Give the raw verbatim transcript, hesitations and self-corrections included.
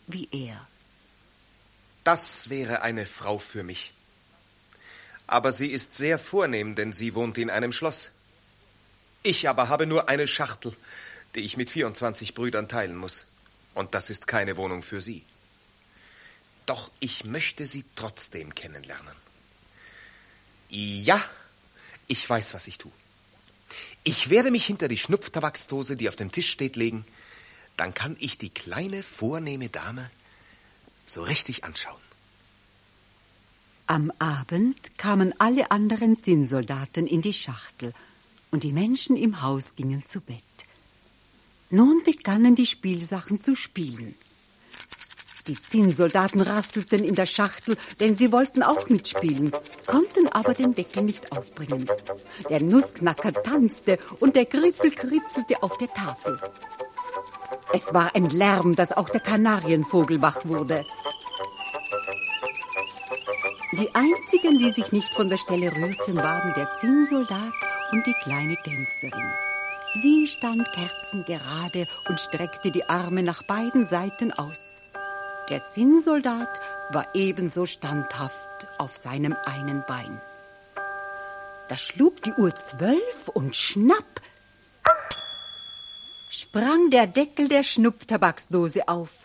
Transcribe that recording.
wie er. Das wäre eine Frau für mich. Aber sie ist sehr vornehm, denn sie wohnt in einem Schloss. Ich aber habe nur eine Schachtel, die ich mit vierundzwanzig Brüdern teilen muss. Und das ist keine Wohnung für sie. Doch ich möchte sie trotzdem kennenlernen. Ja, ich weiß, was ich tue. Ich werde mich hinter die Schnupftabaksdose, die auf dem Tisch steht, legen. Dann kann ich die kleine, vornehme Dame so richtig anschauen. Am Abend kamen alle anderen Zinnsoldaten in die Schachtel und die Menschen im Haus gingen zu Bett. Nun begannen die Spielsachen zu spielen. Die Zinnsoldaten rasselten in der Schachtel, denn sie wollten auch mitspielen, konnten aber den Deckel nicht aufbringen. Der Nussknacker tanzte und der Griffel kritzelte auf der Tafel. Es war ein Lärm, dass auch der Kanarienvogel wach wurde. Die einzigen, die sich nicht von der Stelle rührten, waren der Zinnsoldat und die kleine Tänzerin. Sie stand kerzengerade und streckte die Arme nach beiden Seiten aus. Der Zinnsoldat war ebenso standhaft auf seinem einen Bein. Da schlug die Uhr zwölf und schnapp sprang der Deckel der Schnupftabaksdose auf